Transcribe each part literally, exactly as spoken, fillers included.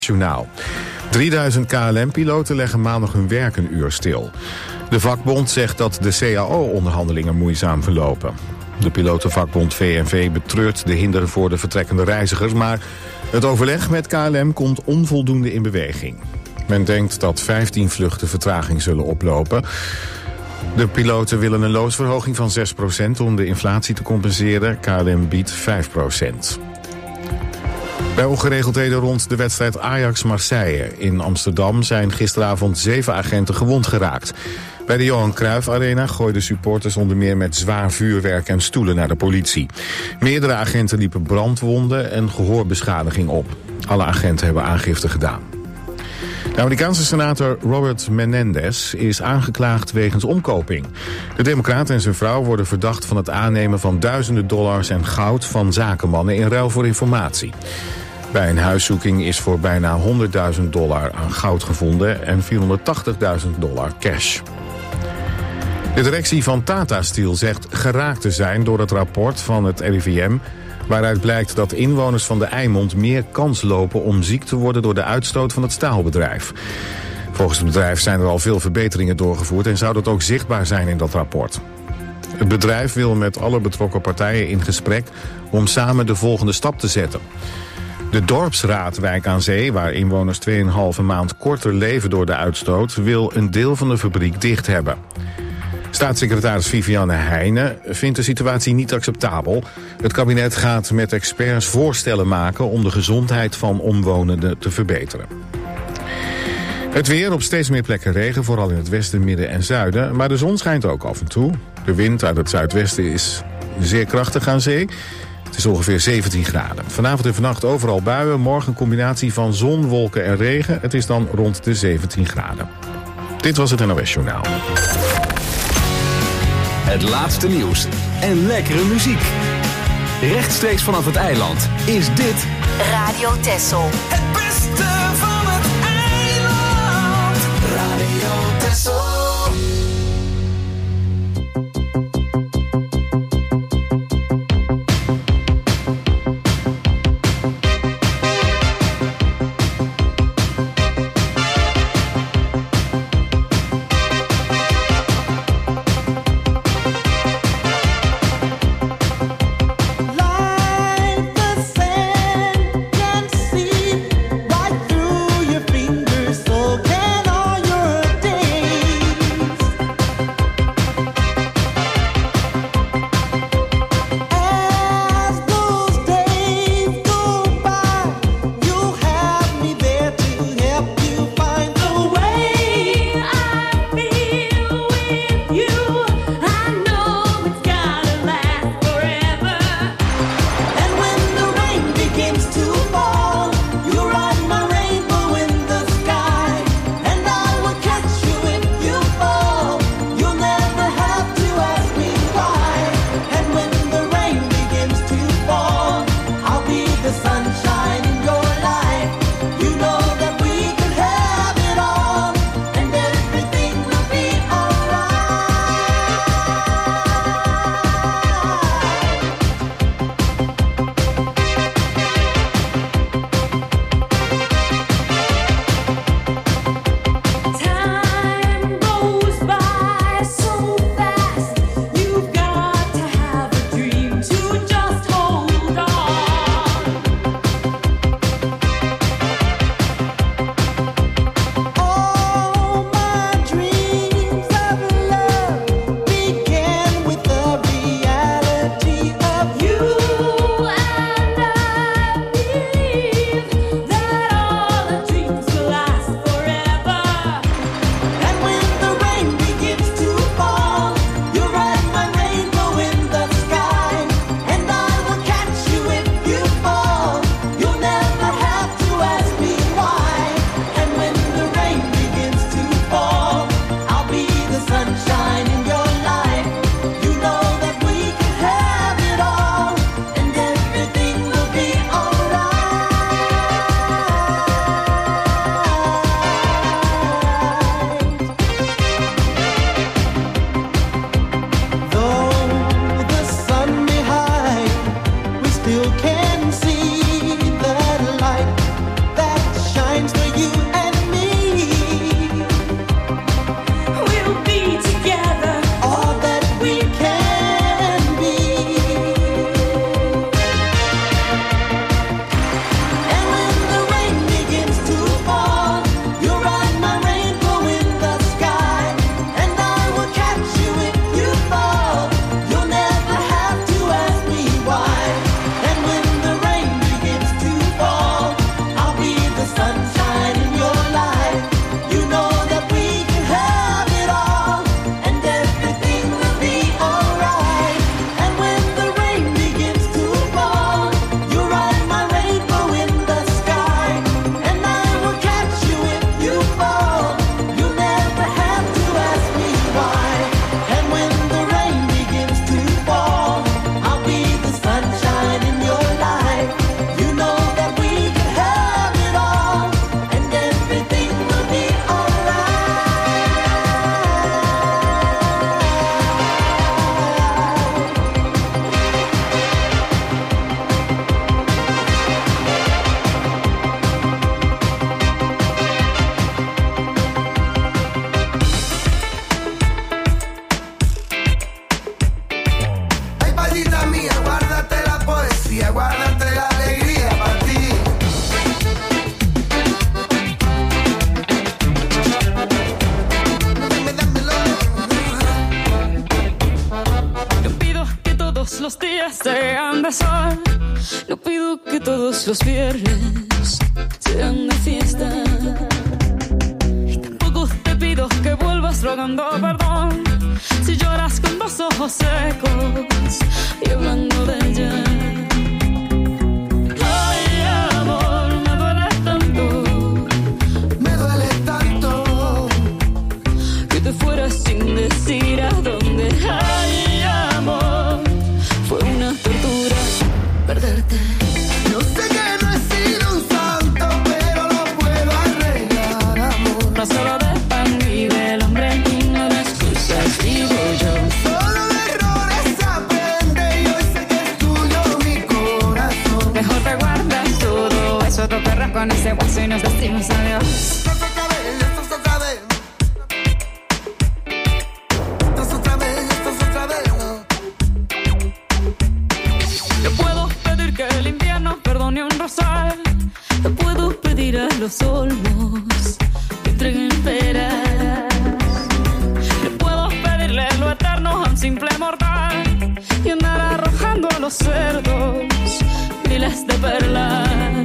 Journaal. drieduizend K L M-piloten leggen maandag hun werk een uur stil. De vakbond zegt dat de C A O-onderhandelingen moeizaam verlopen. De pilotenvakbond V N V betreurt de hinder voor de vertrekkende reizigers, maar het overleg met K L M komt onvoldoende in beweging. Men denkt dat vijftien vluchten vertraging zullen oplopen. De piloten willen een loonsverhoging van zes procent om de inflatie te compenseren. K L M biedt vijf procent. Bij ongeregeldheden rond de wedstrijd Ajax-Marseille in Amsterdam zijn gisteravond zeven agenten gewond geraakt. Bij de Johan Cruijff Arena gooiden supporters onder meer met zwaar vuurwerk en stoelen naar de politie. Meerdere agenten liepen brandwonden en gehoorbeschadiging op. Alle agenten hebben aangifte gedaan. De Amerikaanse senator Robert Menendez is aangeklaagd wegens omkoping. De democraat en zijn vrouw worden verdacht van het aannemen van duizenden dollars en goud van zakenmannen in ruil voor informatie. Bij een huiszoeking is voor bijna honderdduizend dollar aan goud gevonden en vierhonderdtachtigduizend dollar cash. De directie van Tata Steel zegt geraakt te zijn door het rapport van het R I V M... waaruit blijkt dat inwoners van de Eimond meer kans lopen om ziek te worden door de uitstoot van het staalbedrijf. Volgens het bedrijf zijn er al veel verbeteringen doorgevoerd en zou dat ook zichtbaar zijn in dat rapport. Het bedrijf wil met alle betrokken partijen in gesprek om samen de volgende stap te zetten. De dorpsraad Wijk aan Zee, waar inwoners tweeënhalve maand korter leven door de uitstoot, wil een deel van de fabriek dicht hebben. Staatssecretaris Viviane Heijnen vindt de situatie niet acceptabel. Het kabinet gaat met experts voorstellen maken om de gezondheid van omwonenden te verbeteren. Het weer, op steeds meer plekken regen, vooral in het westen, midden en zuiden. Maar de zon schijnt ook af en toe. De wind uit het zuidwesten is zeer krachtig aan zee. Het is ongeveer zeventien graden. Vanavond en vannacht overal buien. Morgen een combinatie van zon, wolken en regen. Het is dan rond de zeventien graden. Dit was het N O S Journaal. Het laatste nieuws en lekkere muziek. Rechtstreeks vanaf het eiland is dit Radio Texel. Het beste van het eiland. Radio Texel. Right through your fingers, so can all your days. abrazar. No pido que todos los viernes sean de fiesta. Y tampoco te pido que vuelvas rogando perdón si lloras con los ojos secos y hablando de ella. Ay, amor, me duele tanto, me duele tanto que te fueras sin decir a dónde. Ay, amor, fue una tortura perderte. Yo sé que no he sido un santo, pero lo puedo arreglar, amor. No solo de pan vive el hombre y no de excusas vivo yo. Solo de errores se aprende y hoy sé que es tuyo mi corazón. Mejor te guardas todo eso, te perras con ese hueso y nos decimos adiós. Esto es otra vez, esto es otra vez. Esto es otra vez, esto es otra vez. Yo puedo pedir que el invierno perdone un rosal. Yo puedo pedir a los olmos que entreguen peras. Yo puedo pedirle lo eterno a un simple mortal y andar arrojando a los cerdos miles de perlas.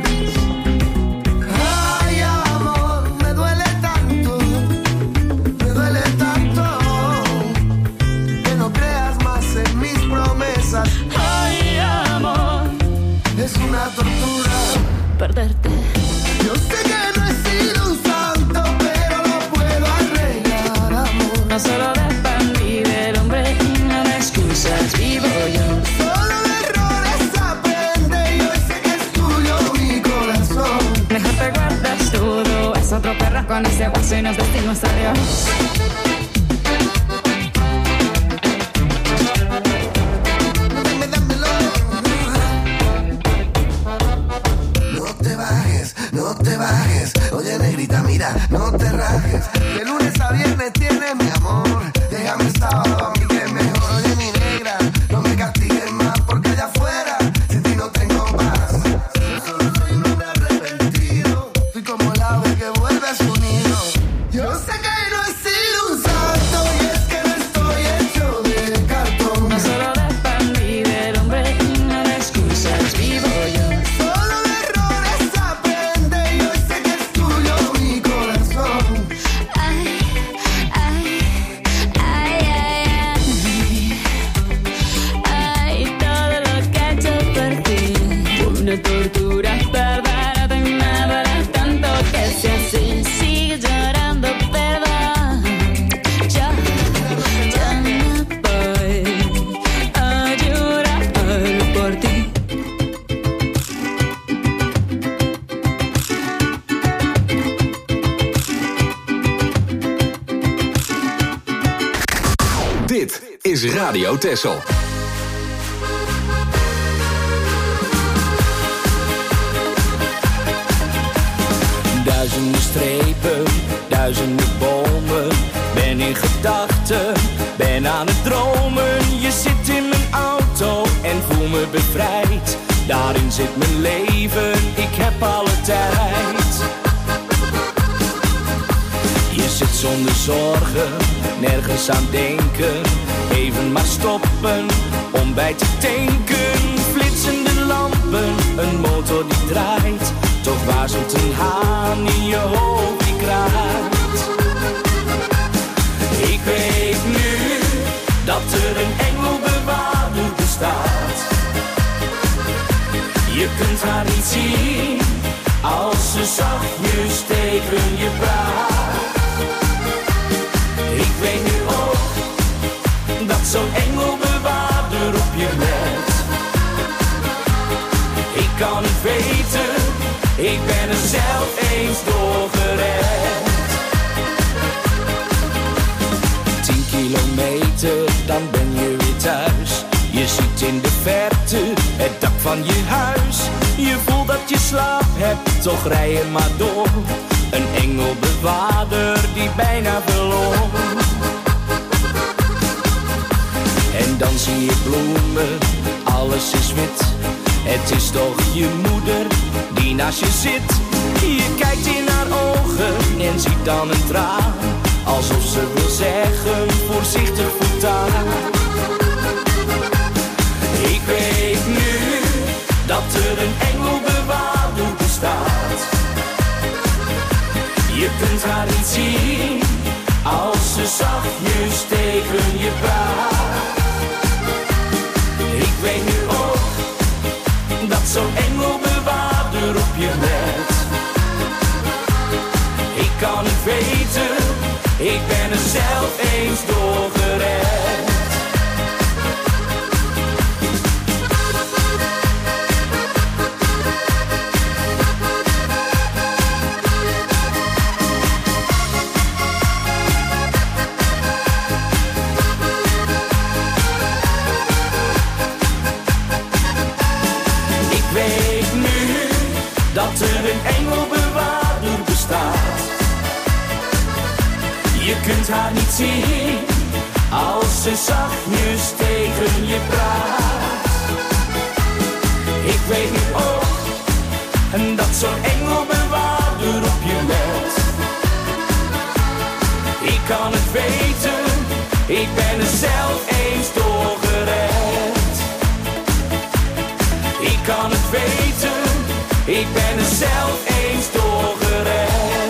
Ay, amor, me duele tanto, me duele tanto que no creas más en mis promesas. Ay, amor, Es una tortura perderte. Yo sé que no he sido un santo, pero lo puedo arreglar, amor. No solo de pan vive el hombre y no de excusas vivo yo. Solo de errores se aprende y hoy sé que es tuyo mi corazón. Mejor te guardas todo, es otro perro con ese hueso y nos decimos adiós. Dame, dámelo. No te bajes, no te bajes. Oye, negrita, mira, no te rajes. De lunes a viernes tienes mi amor. Déjame sábado a mí que es mejor. Oye, mi negra, no me castigues más porque allá afuera sin ti no tengo paz. Yo solo soy un hombre arrepentido. Soy como el ave que vuelve a su nido. Yo sé que no he sido un santo y es que no estoy hecho de cartón. No solo de pan vive el hombre y no de excusas vivo yo. Solo de errores se aprende y hoy sé que es tuyo mi corazón. Ay, ay, ay, ay, ay. Ay, todo lo que he hecho por ti fue una tortura bárbara. Me duele tanto que si así sigue llorando, perdón. Yo, yo no voy a llorar por ti. Dit is Radio Texel. Duizenden strepen, duizenden bomen. Ben in gedachten, ben aan het dromen. Je zit in mijn auto en voel me bevrijd. Daarin zit mijn leven, ik heb alle tijd. Je zit zonder zorgen, nergens aan denken. Even maar stoppen, om bij te tanken. Flitsende lampen, een motor die draait. Toch waarzelt een haan in je hoofd die kraait. Ik weet nu dat er een engelbewaarder bestaat. Je kunt haar niet zien als ze zachtjes tegen je praat. Ik weet nu ook dat zo'n engelbewaarder op je let. Ik kan het weten, ik ben er zelf eens door gered. Tien kilometer, dan ben je weer thuis. Je ziet in de verte het dak van je huis. Je voelt dat je slaap hebt, toch rij je maar door. Een engelbewaarder die bijna verloor. En dan zie je bloemen, alles is wit. Het is toch je moeder die naast je zit. Je kijkt in haar ogen en ziet dan een traan. Alsof ze wil zeggen, voorzichtig voortaan. Ik weet nu dat er een engelbewaarder bestaat. Je kunt haar niet zien als ze zachtjes tegen je praat. Ik weet nu ook dat zo'n engelbewaarder op je let. Ik kan het weten, ik ben er zelf eens door gered. Dat er een engelbewaarder bestaat. Je kunt haar niet zien als ze zachtjes tegen je praat. Ik weet nu ook dat zo'n engelbewaarder op je let. Ik kan het weten, ik ben er zelf eens door gered. Ik kan het weten, ik ben er zelf eens door gered.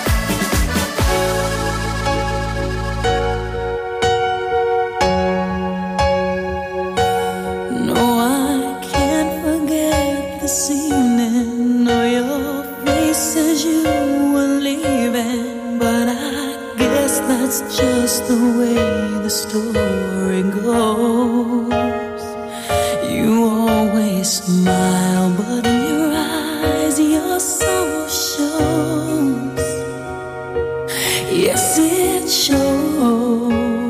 No, I can't forget this evening, or your face as you were leaving. But I guess that's just the way the story goes. You always smile, but in your eyes your soul shows. Yes, it shows.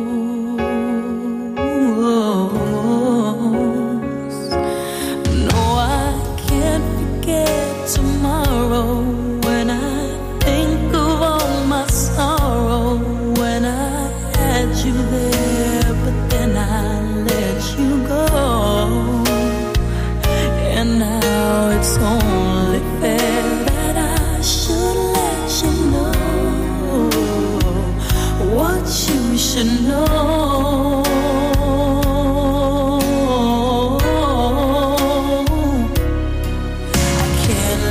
No, I can't forget tomorrow when I think of all my sorrow. When I had you there, but then I let you go. And now it's only fair that I should let you know what you should know. I can't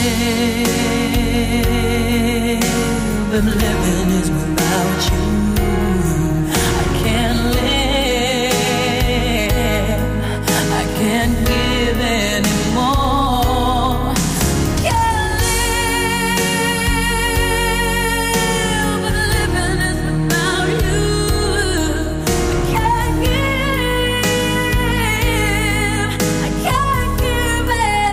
live if living is without you. I can't live, I can't give anymore. Can't live, but living is without you. I can't give, I can't give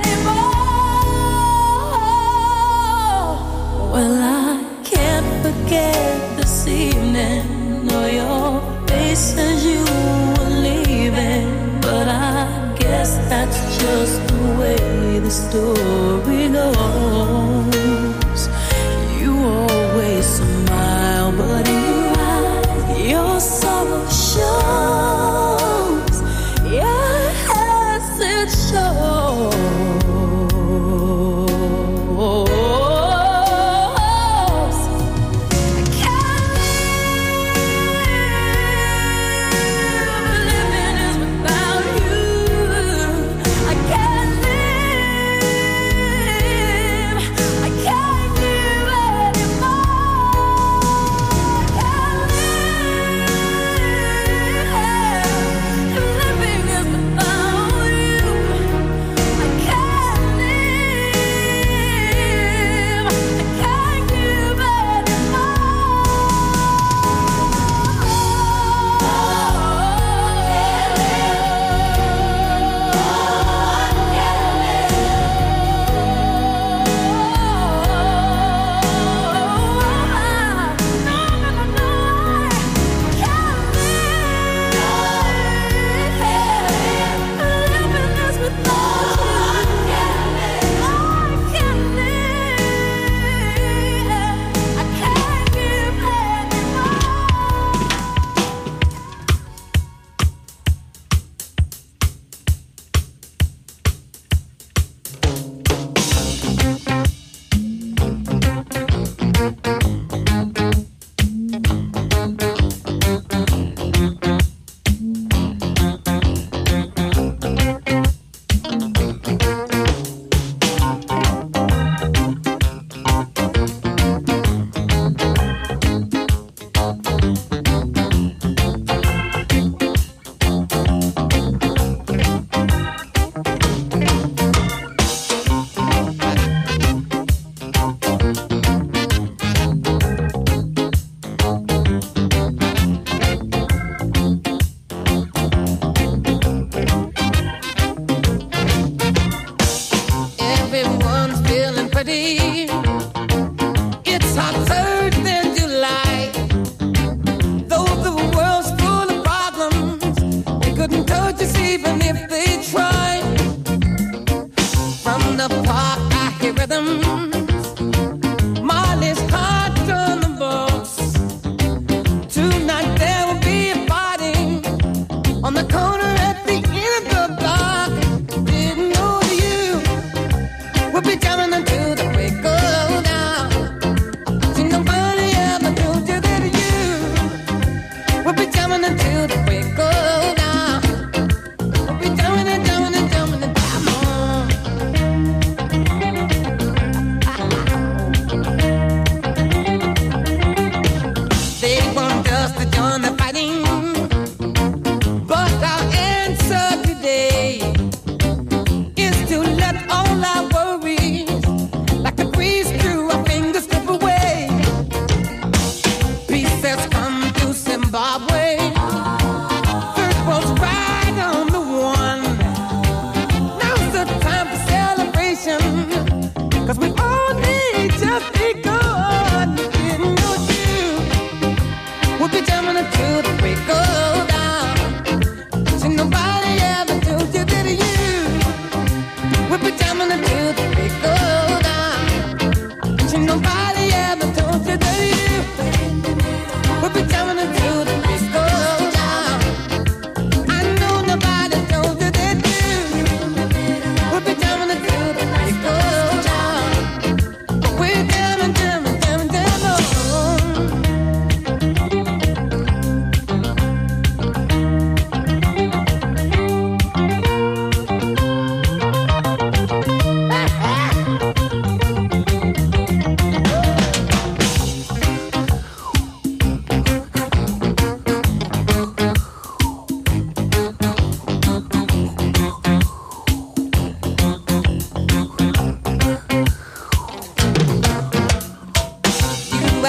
anymore. Well, I can't forget this evening, or your face as you were leaving. But I guess that's just the way the story goes. You always smile, but in your eyes your sorrow shows. Yes, it shows. I can't live, living is without you. I can't live,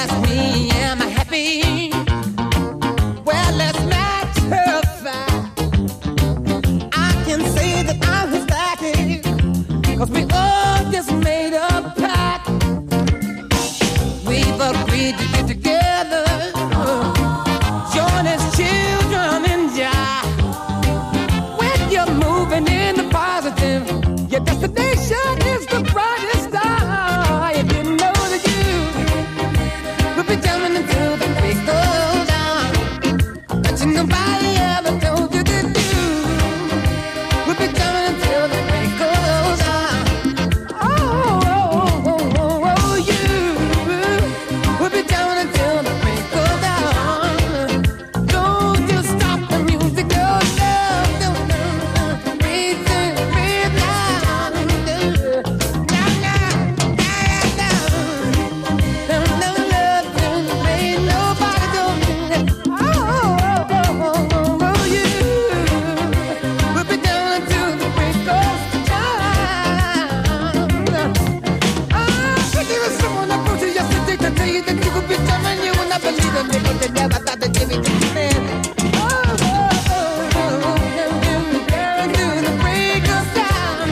ask me, am I happy? Well, let's match her fact. I can say that I'm ecstatic, 'cause we all just made a pact. We've agreed to get together, join as children in Jah. When you're moving in the positive, your destination is the brightest star. If you know that you will be jumping until the break goes down, but you nobody ever told you that you will be jumping until the break goes down. Oh, oh, oh, oh, oh, you will be jumping until the break goes down. Don't you stop the music, go down, down, down, breathe in, breathe down, down, down, down, down. Down, down, love, down, ain't nobody doing it. Oh, oh, oh, oh, oh, oh, you will be down until the break goes down. Ah, think there was someone that brought you yesterday to tell you that you could be jumping, you would not believe it, because they never thought that you would be man. Oh, oh, oh, oh, down, down, down to the break of dawn.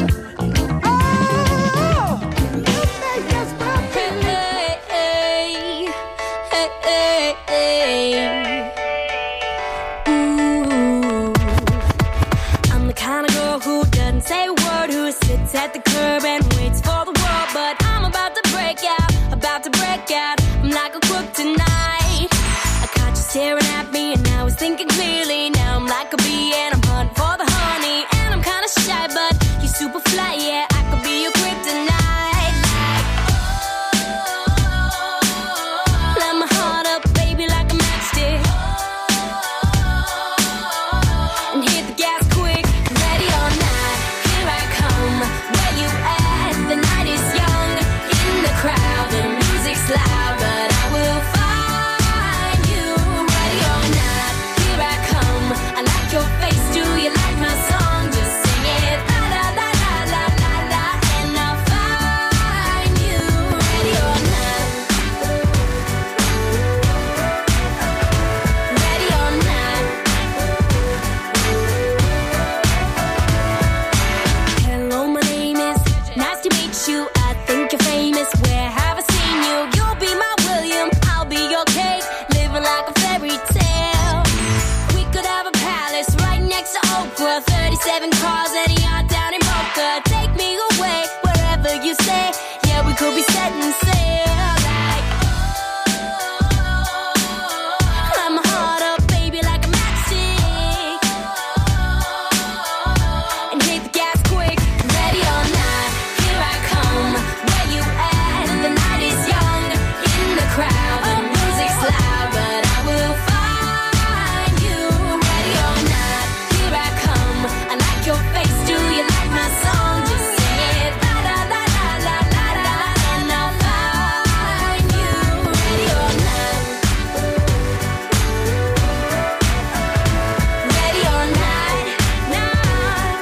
Oh, you make us Hey, hey, hey, hey, hey. Ooh, I'm the kind of girl who doesn't say a word, who sits at the curb and waits for the world. But I'm about to break out, about to break out. I'm like a crook tonight. I caught you staring at me and I was thinking clearly. Now I'm like a bee and I'm hunting for the honey. And I'm kinda shy, but you're super fly, yeah. I could be your kryptonite. Light my heart up, baby, like a matchstick. And hit the gas quick, ready or not, here I come. Where you at? The night is young. In the crowd, the music's loud, but I will find you. Ready or not, here I come. I like your face, do you like my song? Just sing it, la la la la la la la, and I'll find you. Ready or not, ready or not. Hello, my name is, nice to meet you. I think you're famous. Where have I seen you? You'll be my William, I'll be your Kate, living like a fairy tale. We could have a palace right next to Oprah. thirty-seven cars at a yacht down in Boca. Take me away wherever you say. Yeah, we could be setting sail like. Light my heart up, baby, like a matchstick. And hit the gas quick, ready or not, here I come. Where you at? The night is young. In the crowd, the music's loud, but I will find you. Ready or not, here I come. I like your face, do you like my song? Just sing it, la la la la la la la, and I'll find you. Ready or not, ready or not, not.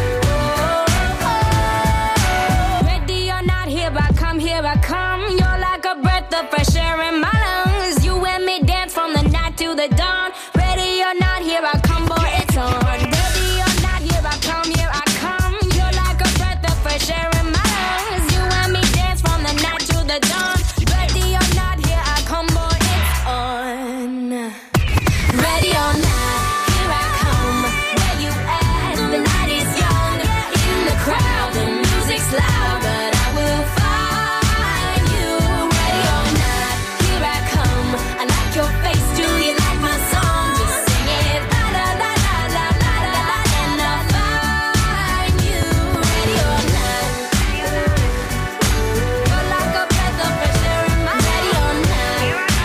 Ready or not, here I come, here I come. You're like a breath of fresh air in my lungs. You and me dance from the night to the dawn. Ready or not, here I come, boy, it's on. Ready or not, here I come, here I come. You're like a breath of fresh air in my lungs. You and me dance from the night to the dawn. Ready or not, here I come, boy, it's on. Ready or not, here I come. Where you at? The night is young. In the crowd, the music's loud, but I will find you. Ready or not, here I come. I like your face, do you like my song? Just sing it, la la la la la la la, and I'll find you. Ready or not, you're like a breath of fresh air in my. Ready or not,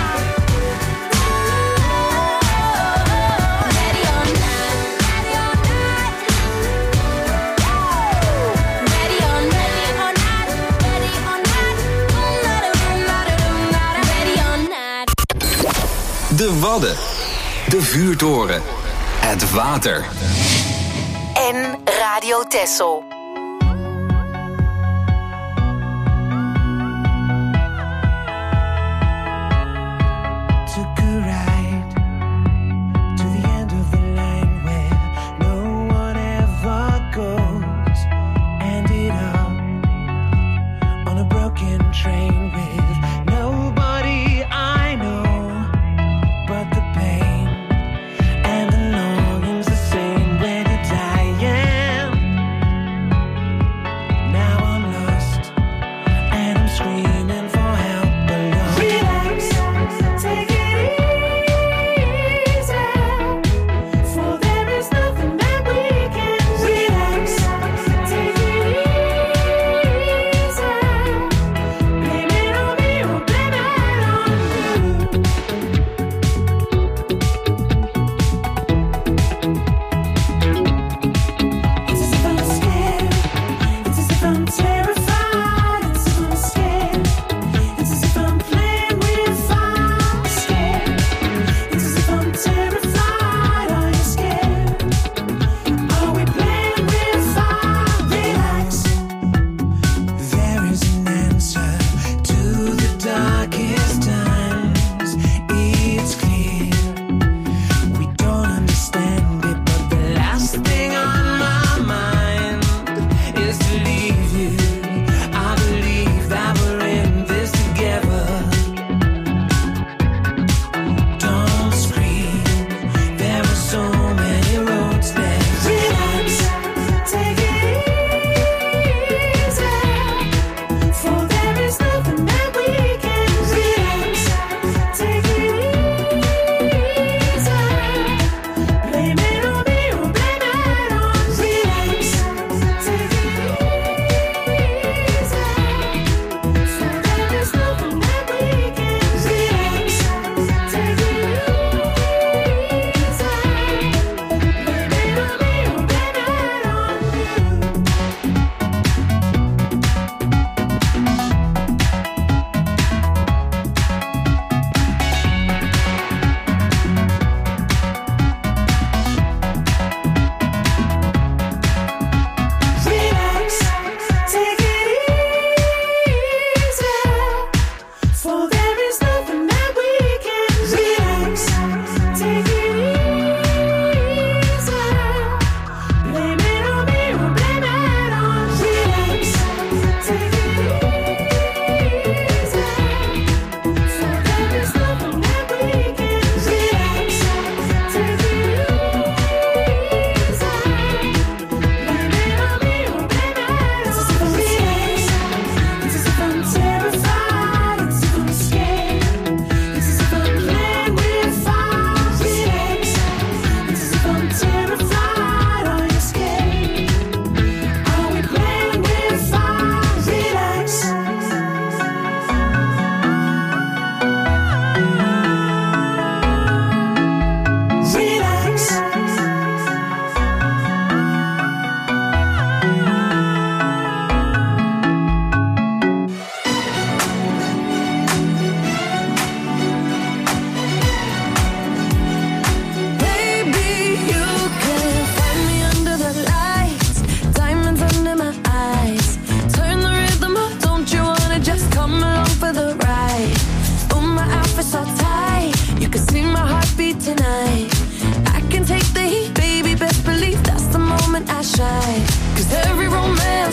ready or not, ready or not, ready or not, ready or not, ready or not, ready or not. De Wadden. De Vuurtoren. Het water. En Radio Texel.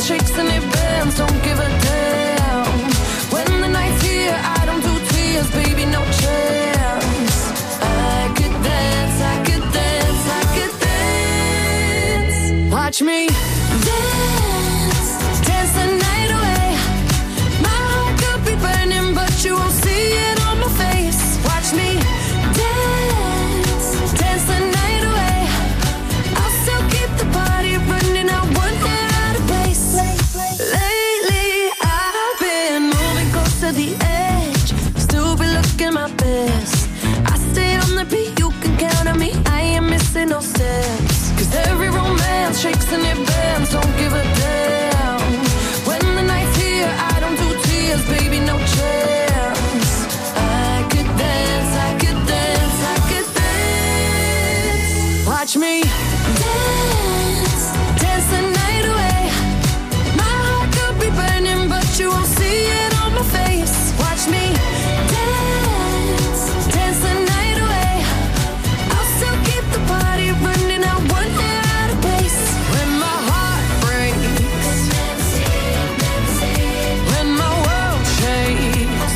shakes and it bends, don't give a damn. When the night's here, I don't do tears, baby, no chance. I could dance, I could dance, I could dance. Watch me dance, dance the night away. My heart could be burning, but you won't see it on my face. Watch me dance, dance the night away. I'll still keep the party running, I won't get out of place. Lately I've been moving close to the edge, still be looking my best. I stay on the beat, you can count on me, I ain't missing no steps. Cause every romance shakes and it bends, don't give a damn. When the night's here, I don't do tears, baby, no chance. I could dance, I could dance, I could dance. Watch me dance, dance the night away. My heart could be burning, but you won't see it on my face. Watch me dance, dance the night away. I'll still keep the party running, I won't get out of place. When my heart breaks, when my world shakes,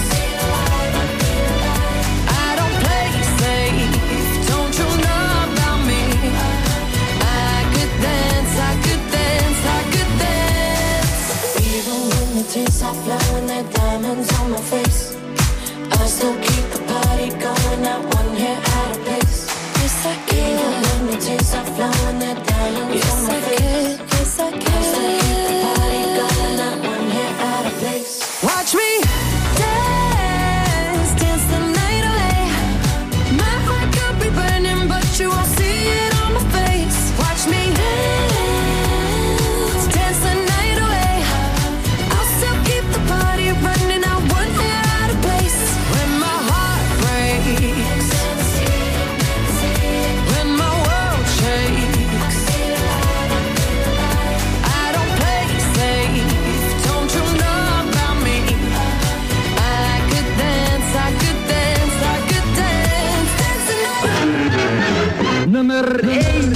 I don't play safe, don't you know about me? I could dance, I could dance, I could dance. Even when the tears are flowing, they're diamonds on my face, I still keep the party going, not one hair out of place. Yes, I can. Even when the tears are flowing, they're diamonds yes, on my I face. Can. Yes, I can. I still keep the party going, not one hair out of place. Watch me dance, dance the night away. My heart could be burning, but you won't see it on my face. Watch me dance, dance the night away. I'll still keep the party running, I won't get out of place. When my heart breaks, when my world shakes, I don't play safe, don't you know about me? I could dance, I could dance, I could dance, dance the night. Nummer één.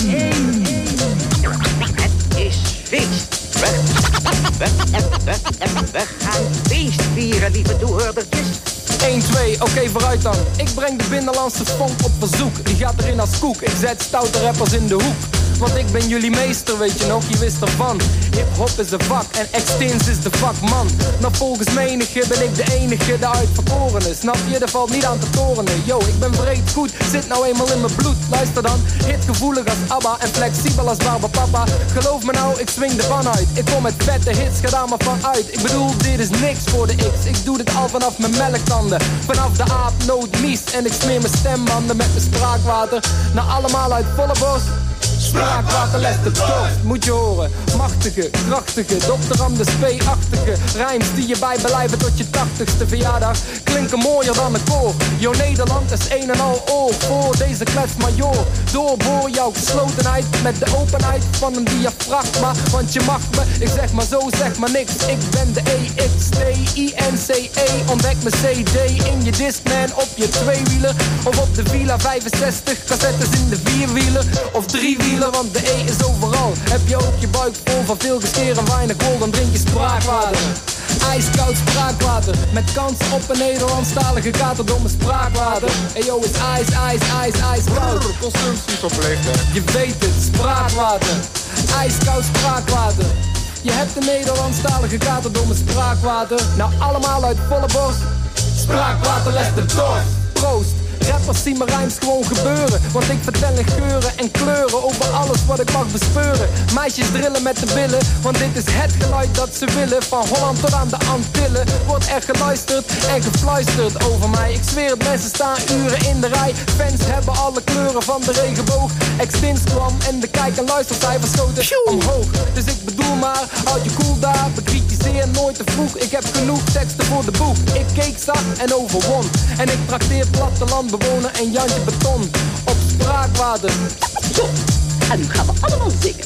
Het is feest. We, we, we, we, we gaan feest vieren, lieve toehoordertjes. één, twee, oké okay, vooruit dan. Ik breng de binnenlandse funk op verzoek. Die gaat erin als koek, ik zet stoute rappers in de hoek. Want ik ben jullie meester, weet je nog, je wist ervan. Hip-hop is een vak en Extins is de vakman. Nou volgens menige ben ik de enige, de uitverkorene. Snap je, er valt niet aan te torenen. Yo, ik ben breed goed, zit nou eenmaal in mijn bloed. Luister dan, hitgevoelig als ABBA en flexibel als Barbapapa. Geloof me nou, ik swing ervan uit. Ik kom met vette hits, ga daar maar van uit. Ik bedoel, dit is niks voor de X. Ik doe dit al vanaf mijn melktanden. Vanaf de aap, noot, mies. En ik smeer mijn stembanden met mijn spraakwater. Nou allemaal uit volle bos. Spraakwater legt de dorst, moet je horen. Machtige, krachtige, dokter Anders P-achtige rijms die je bijbelijven tot je tachtigste verjaardag klinken mooier dan een koor. Jo, Nederland is een en al oor voor deze klets major. Doorboor jouw geslotenheid met de openheid van een diafragma. Want je mag me, ik zeg maar zo, zeg maar niks. Ik ben de E X T I N C E. Ontdek mijn C D in je Discman op je tweewieler. Of op de Villa vijfenzestig, cassettes in de vierwieler. Of driewieler, want de E is overal. Heb je ook je buik vol van veel gescheren, weinig wol, dan drink je spraakwater. Ijskoud spraakwater, met kans op een Nederlandstalige katerdomme spraakwater. Eyo is ijs, ijs, ijs, ijskoud. Consumptie verplicht, hè? Je weet het, spraakwater. Ijskoud spraakwater. Je hebt een Nederlandstalige katerdomme spraakwater. Nou allemaal uit volle borst. Spraakwater legt de dorst. Proost. Rappers zien mijn rijms gewoon gebeuren. Want ik vertel in geuren en kleuren over alles wat ik mag bespeuren. Meisjes drillen met de billen, want dit is het geluid dat ze willen. Van Holland tot aan de Antillen wordt er geluisterd en gefluisterd over mij. Ik zweer het, mensen staan uren in de rij. Fans hebben alle kleuren van de regenboog. Extins kwam en de kijk- en luistercijfers schoten omhoog. Dus ik bedoel maar, houd je cool daar. Bekritiseer nooit te vroeg, ik heb genoeg teksten voor de boeg. Ik keek zag en overwon. En ik trakteer plattelandbewoner en Jantje Beton op spraakwater. Zo, en nu gaan we allemaal zingen.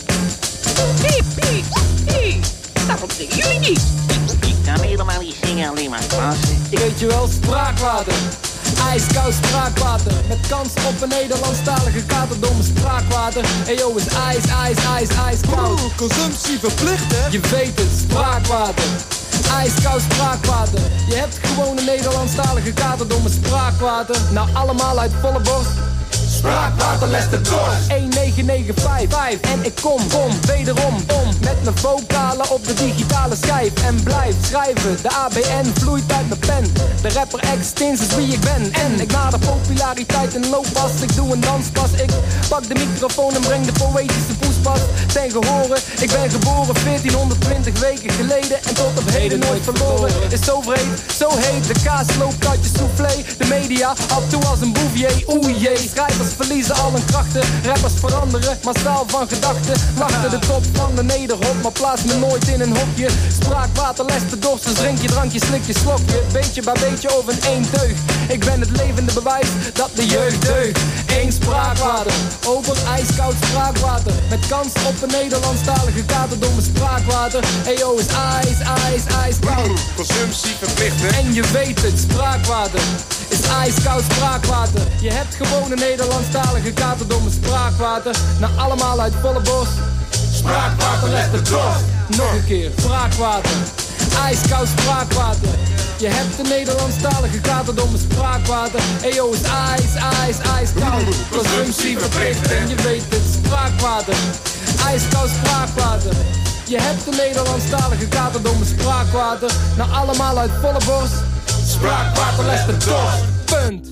Piep, piep, piep. Waarom zingen jullie niet? Ik kan helemaal niet zingen, alleen maar plaatsen. Weet je wel, spraakwater. Ijskoud spraakwater, met kans op een Nederlandstalige katerdomme spraakwater. Eyo is ijs, ijs, ijs, ijskoud. Oeh, consumptie verplicht hè? Je weet het, spraakwater. Ijskoud spraakwater. Je hebt gewoon een Nederlandstalige katerdomme spraakwater. Nou allemaal uit volle borst. Spraakwater, les de dorst. één negen negen vijf vijf. En ik kom, kom, wederom om. Met mijn vocalen op de digitale schijf. En blijf schrijven, de A B N vloeit uit mijn pen. De rapper X-Tins is wie ik ben. En ik nader populariteit in looppas. Ik doe een danspas, ik pak de microfoon en breng de poëtische poespas ten gehore. Ik ben geboren veertienhonderdtwintig weken geleden. En tot op heden nooit verloren. Is zo vreed, zo heet. De kaas loopt uit je soufflé. De media af toe als een bouvier. Oeh jee, schrijvers verliezen al hun krachten. Rappers veranderen, massaal van gedachten. Wachten de top van de nederhop, maar plaats me nooit in een hokje. Spraakwater, les de dorst, dus drink je drankje, slik je slokje. Beetje bij beetje over een één teug. Ik ben het levende bewijs dat de jeugd deugt. Eén spraakwater, over ijskoud spraakwater. Met kans op een Nederlandstalige katerdomme spraakwater. Eyo is ijs, ijs, ijskoud. Consumptie verplicht hè? En je weet het, spraakwater is ijskoud spraakwater. Je hebt gewoon een Nederlandstalige katerdomme spraakwater. Nou allemaal uit volle borst. Spraakwater, les de dorst. Nog een keer, spraakwater. Ijskoud spraakwater. Je hebt een Nederlandstalige katerdomme spraakwater. Eyo is ijs, ijs, ijskoud. Consumptie verplicht en je weet het, spraakwater. Ijskoud spraakwater. Je hebt een Nederlandstalige katerdomme spraakwater. Nou allemaal uit volle borst. Spraakwater, les de dorst. Punt.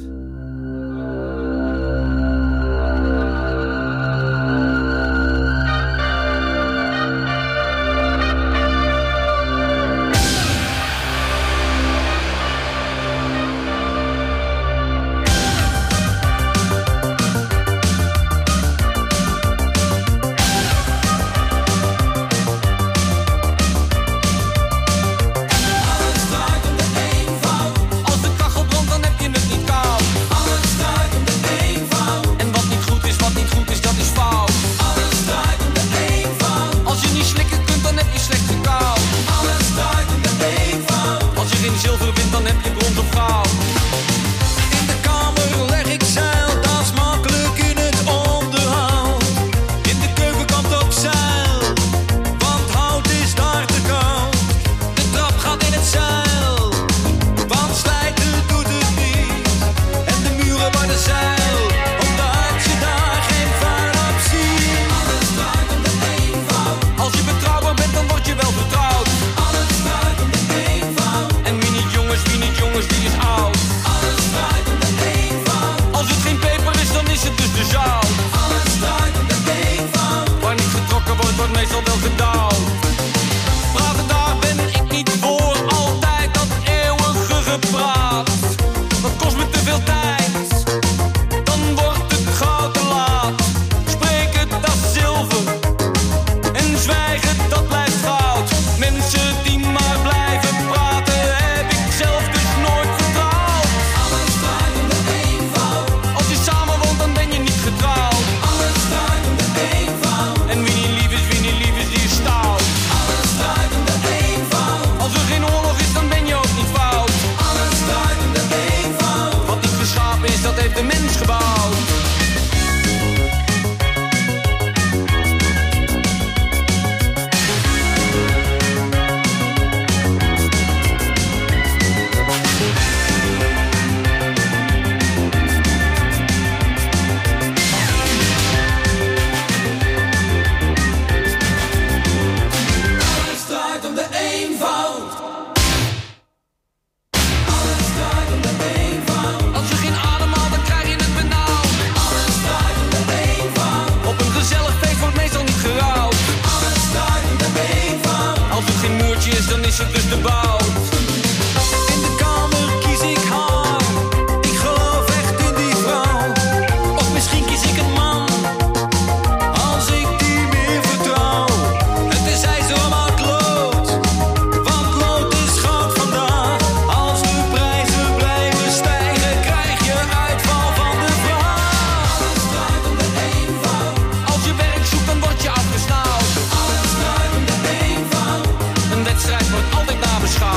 Altijd nabeschouwd.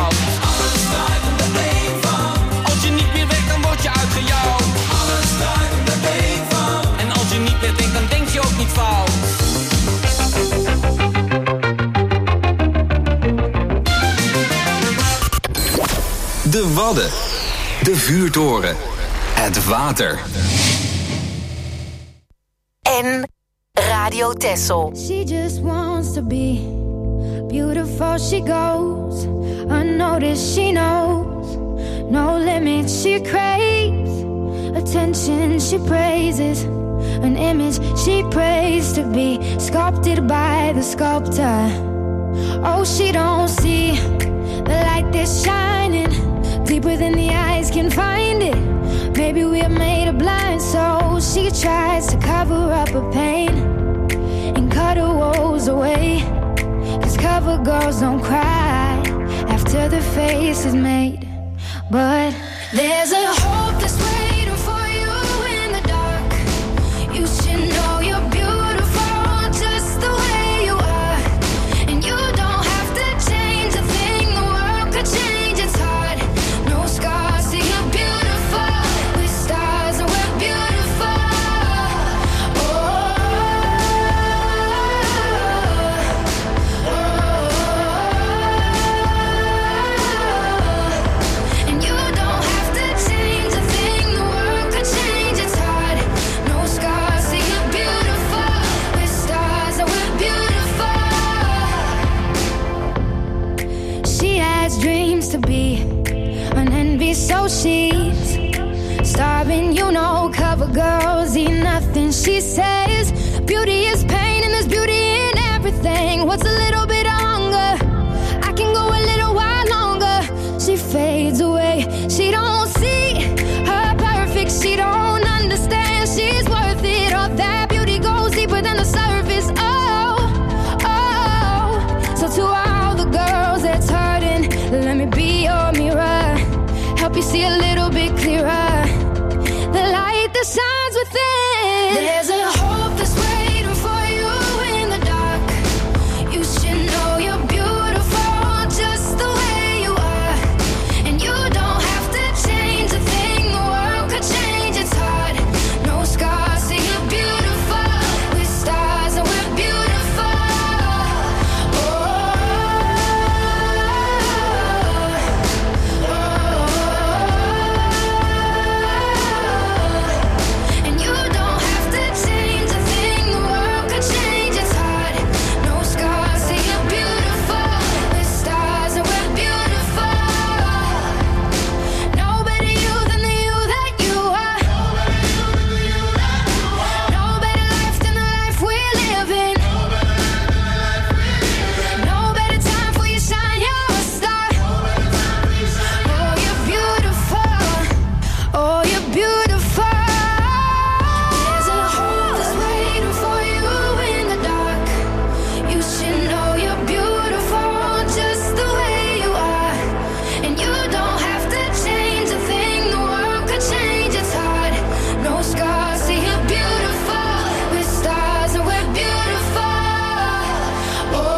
Wadden. De vuurtoren. Het water. En Radio Texel. She just wants to be beautiful. She goes unnoticed. She knows no limits. She craves attention. She praises an image she prays to be sculpted by the sculptor. Oh, she don't see the light that's shining deeper than the eyes can find it. Maybe we're made of blind souls. She tries to cover up her pain and cut her woes away. Cause cover girls don't cry after the face is made. But there's a hope that's waiting for you in the dark. You should know you're beautiful just the way you are. And you don't have to change a thing, the world could change, it's hard. No scars, see you're beautiful. With stars and we're beautiful. Oh, oh, oh. And you don't have to change a thing, the world could change, it's hard. No scars, see you're beautiful. With stars and we're beautiful. She has dreams to be an envy, so she's starving, you know. Cover girls eat nothing, she says. Beauty is pain and there's beauty in everything. What's a little bit of hunger? I can go a little while longer. She fades away, she don't see her perfect. She don't understand she's worth it. All that beauty goes deeper than the surface. Oh, oh. So to all the girls that's hurting, let me be your mirror. Help you see a little bit clearer. The light that shines within. There's a hope that's waiting for you in the dark. You should know you're beautiful just the way you are. And you don't have to change a thing, the world could change, it's hard. No scars, see you're beautiful. With stars and we're beautiful. Oh, oh, oh. And you don't have to change a thing, the world could change, it's hard. No scars, see you're beautiful. With stars and we're beautiful. No better you than the you that you are. No better life than the life we're living. No better time for you shine, you're a star. Oh, you're beautiful. Oh, you're beautiful. There's a hope that's waiting for you in the dark. You should know you're beautiful just the way you are. And you don't have to change a thing, the world could change, it's hard. No scars, see you're beautiful. With stars and we're beautiful. Oh, oh,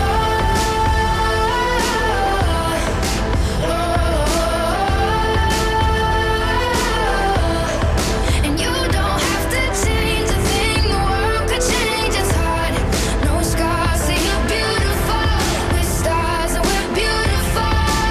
oh. And you don't have to change a thing, the world could change, it's hard. No scars, see you're beautiful. With stars and we're beautiful.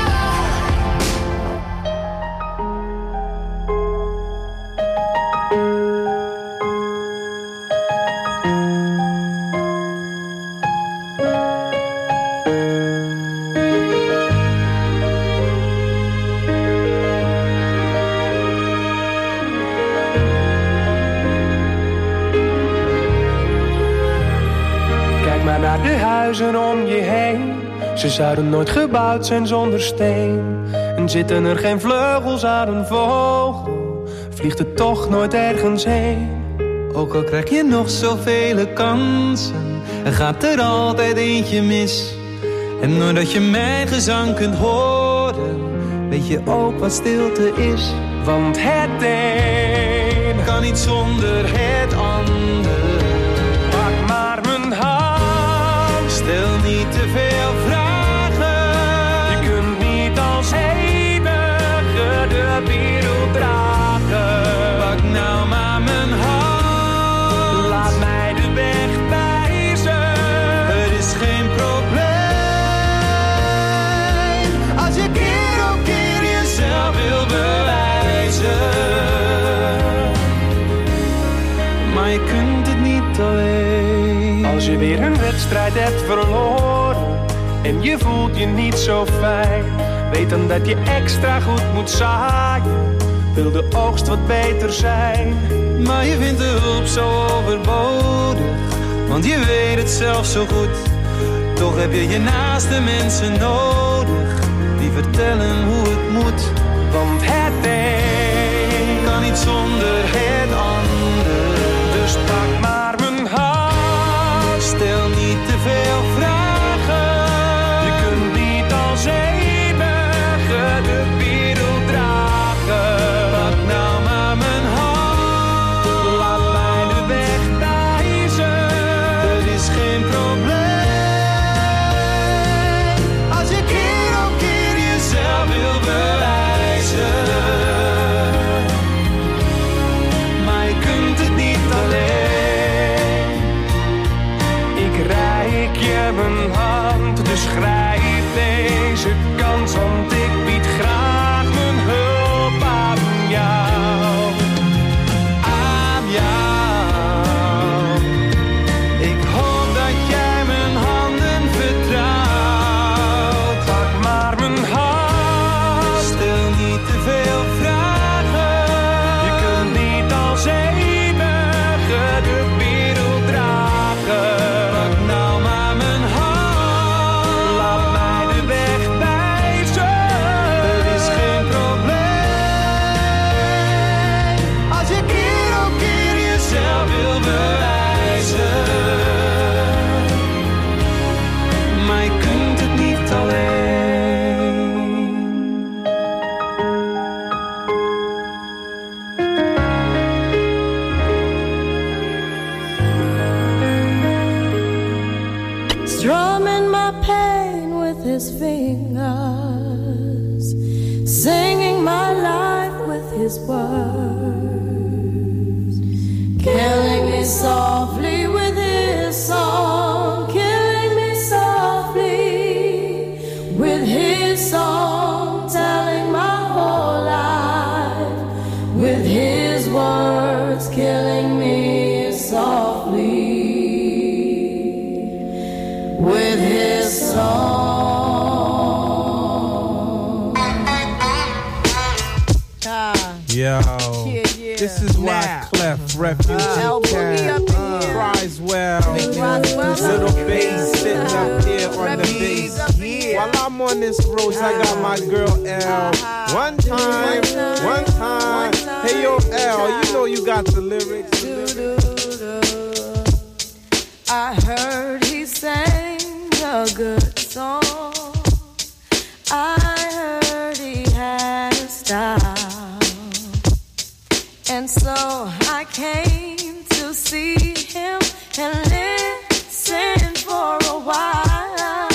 Kijk maar naar de huizen om je heen. Ze zouden nooit gebouwd zijn zonder steen. En zitten er geen vleugels aan een vogel, vliegt het toch nooit ergens heen. Ook al krijg je nog zoveel kansen, er gaat er altijd eentje mis. En doordat je mijn gezang kunt horen, weet je ook wat stilte is. Want het een kan niet zonder het ander. Pak maar mijn hand, stel niet te veel vragen. Je kunt niet als enige de wereld dragen. Pak nou maar mijn hand, laat mij de weg wijzen. Het is geen probleem als je keer op keer jezelf weer een wedstrijd hebt verloren en je voelt je niet zo fijn, weet dan dat je extra goed moet zaaien, wil de oogst wat beter zijn. Maar je vindt de hulp zo overbodig, want je weet het zelf zo goed. Toch heb je je naaste mensen nodig, die vertellen hoe het moet. Want het een kan niet zonder het ander. Dus pak maar mijn hand, stel niet te veel vragen. Je kunt niet als eeuwige de wereld dragen. Pak nou maar mijn hand, laat mij de weg wijzen. Het is geen probleem. Als je keer op keer jezelf wil bewijzen. Maar je kunt het niet alleen. Ik reik je mijn hand, dus grijp deze kans, want ik bied graag mijn hulp aan jou. Aan jou. Ik hoop dat jij mijn handen vertrouwt. Pak maar mijn hand, stel niet te veel vragen. Je kunt niet als eeuwige de wereld dragen. Pak nou maar mijn hand, laat mij de weg wijzen. het is geen probleem. Als je keer op keer jezelf wil bewijzen. Maar je kunt het niet alleen. Strumming my pain with his fingers, singing my life with his words, killing me softly with his song, killing me softly with his song, telling my whole life with his words, killing me softly with his song. Yo, Yeah, yeah. this is why Now. Clef Refugee Uh, Cat up in here. cries well. Roswell. Little bass sitting up here on the bass. While I'm on this road, I got my girl L. One time, one time. Hey yo, L, you know you got the lyrics. I heard he sang a good song. I heard he had a style. And so I came to see him and listen for a while.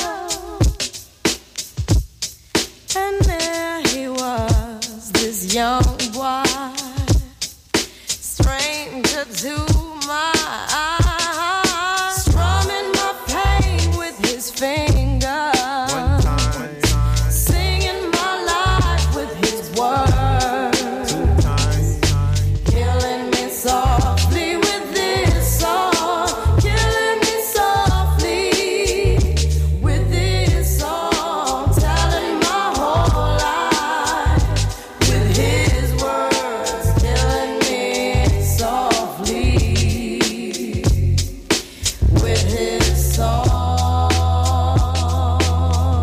And there he was, this young boy, stranger to my eyes, strumming my pain with his fingers, singing my life with his words, killing me softly with this song, killing me softly with this song, telling my whole life with his words, killing me softly with his song.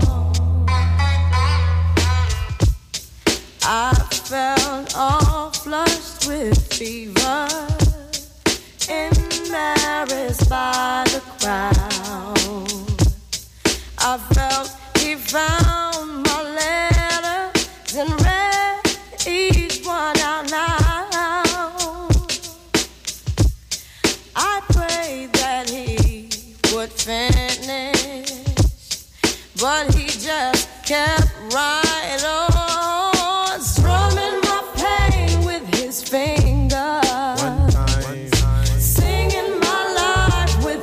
I felt all flushed with fever, embarrassed by the crowd. I felt he found my letters and read each one out loud. I prayed that he would finish, but he just kept right on, strumming my pain with his fingers, singing my life with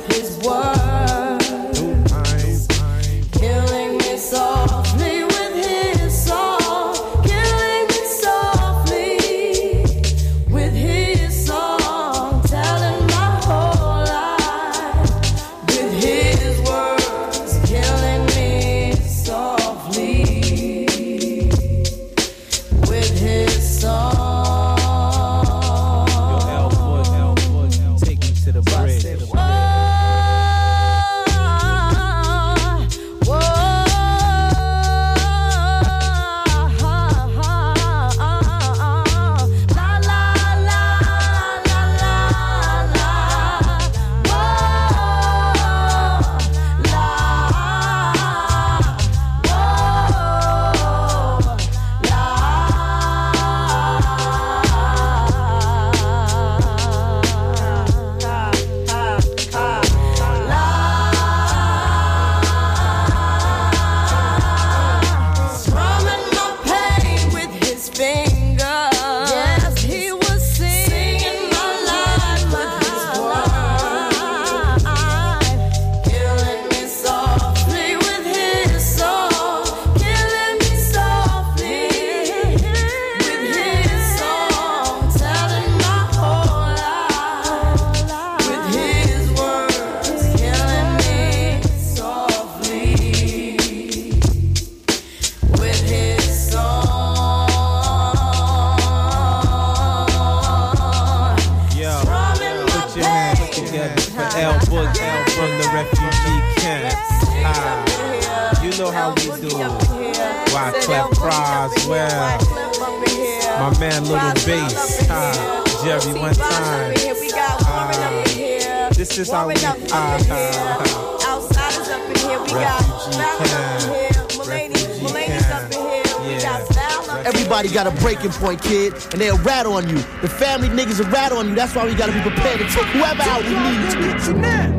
L Book, L from the refugee camp. Ah, you know how we do. Wyclef Croswell, my man Little Bass, ah, Jerry one time. Ah, this is how we. Ah, ah, ah. Outsiders up in here, we got refugee camp. Everybody got a breaking point, kid, and they'll rat on you. The family niggas will rat on you. That's why we gotta be prepared to take whoever out we need to get you now.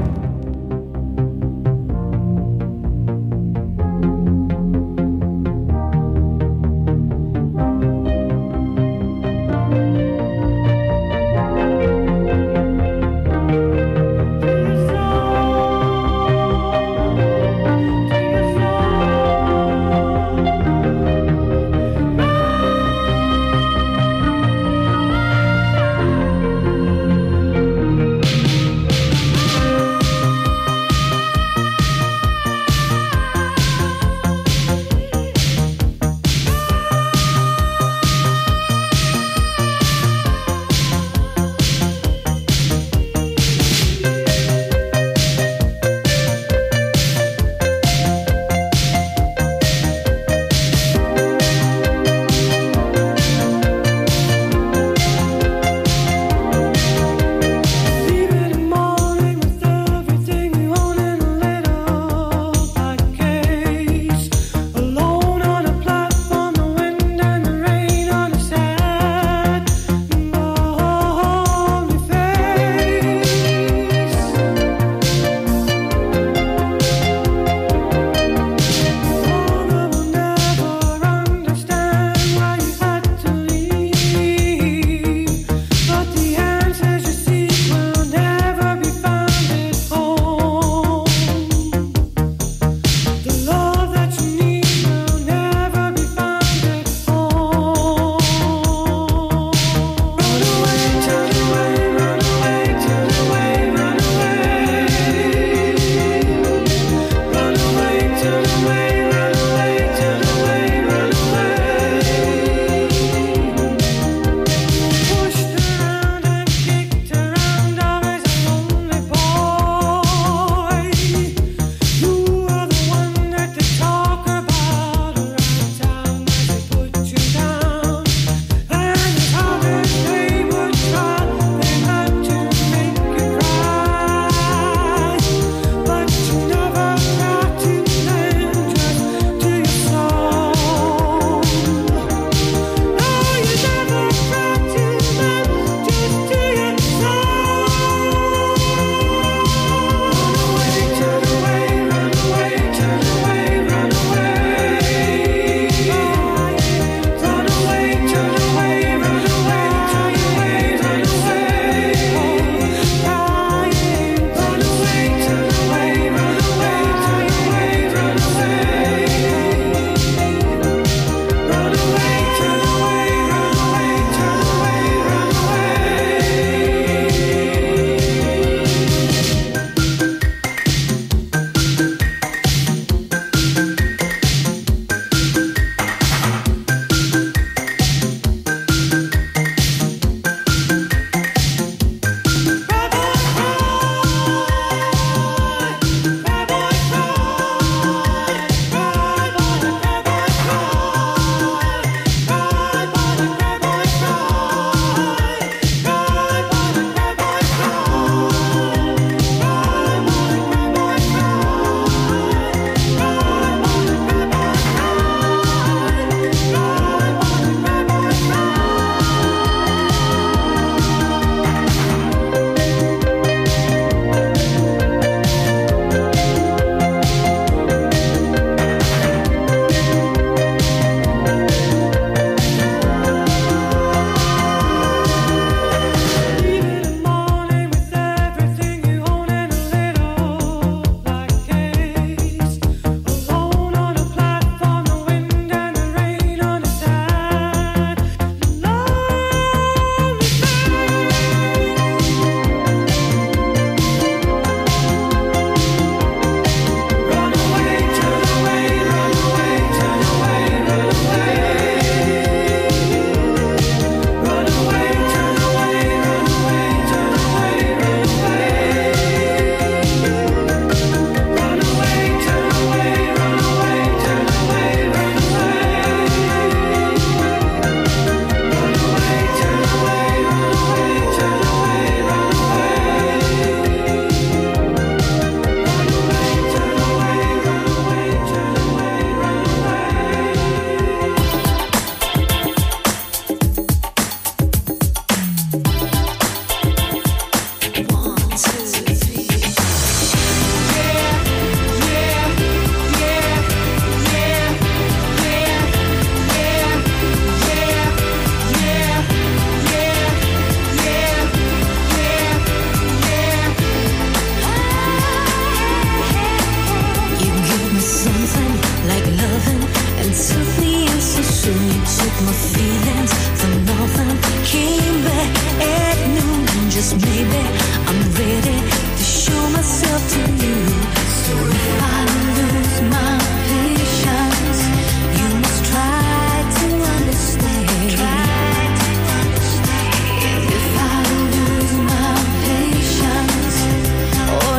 'cause maybe I'm ready to show myself to you. So if I lose my patience, you must try to understand. Try to understand. And if I lose my patience, oh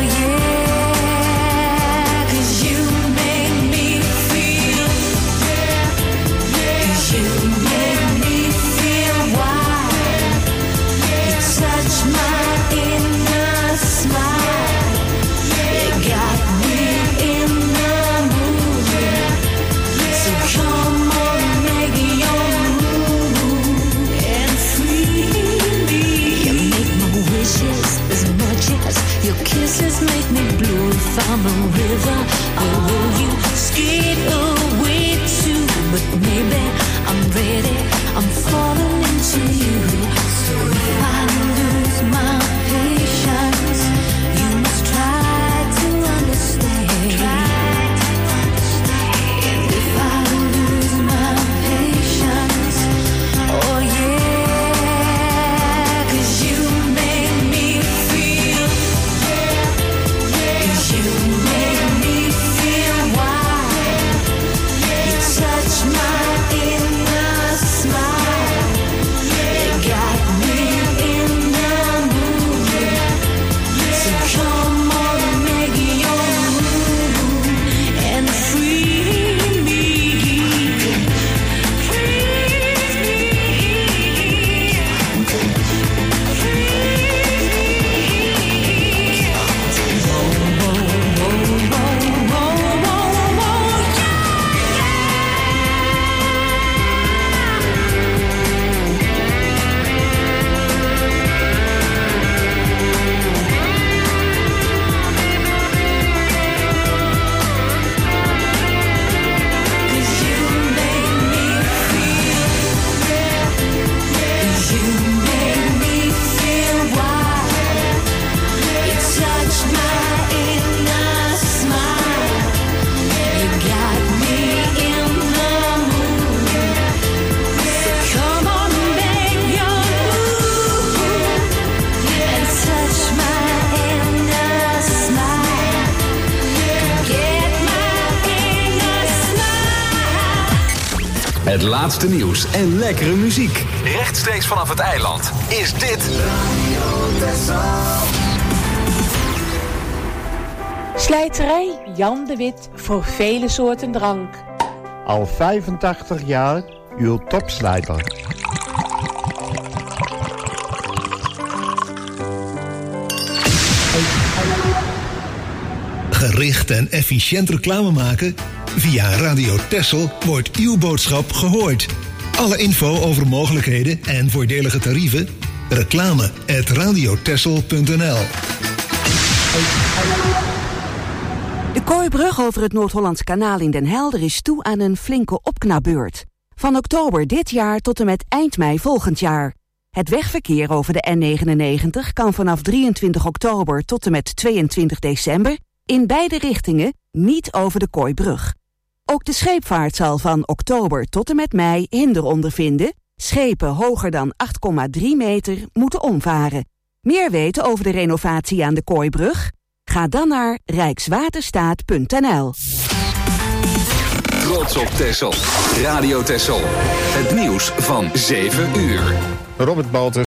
yeah, 'cause you make me feel, yeah, yeah. 'Cause you make me feel wild. You touch my inner smile. You got me in the mood. So come on, make your move and free me. You make my wishes as much as your kisses make me blue. If I'm a river, where will you skate away to? But maybe I'm ready, I'm falling into you. So if I lose my patience, you must try to understand. Try to understand. And if I lose my patience, oh yeah, 'cause you make me feel, yeah, yeah. 'Cause you make me feel wild. You touch my inner smile. You got me in the mood. So come on, make your move and free me. Het laatste nieuws en lekkere muziek. Rechtstreeks vanaf het eiland is dit Slijterij Jan de Wit voor vele soorten drank. Al vijfentachtig jaar uw topslijter. Gericht en efficiënt reclame maken? Via Radio Texel wordt uw boodschap gehoord. Alle info over mogelijkheden en voordelige tarieven? Reclame at radiotexel punt n l. De Kooibrug over het Noord-Hollands Kanaal in Den Helder is toe aan een flinke opknapbeurt. Van oktober dit jaar tot en met eind mei volgend jaar. Het wegverkeer over de N negenennegentig kan vanaf drieëntwintig oktober tot en met tweeëntwintig december... in beide richtingen niet over de Kooibrug. Ook de scheepvaart zal van oktober tot en met mei hinder ondervinden. Schepen hoger dan acht komma drie meter moeten omvaren. Meer weten over de renovatie aan de Kooibrug? Ga dan naar rijkswaterstaat punt n l. Trots op Texel. Radio Texel. Het nieuws van zeven uur. Robert Baltus.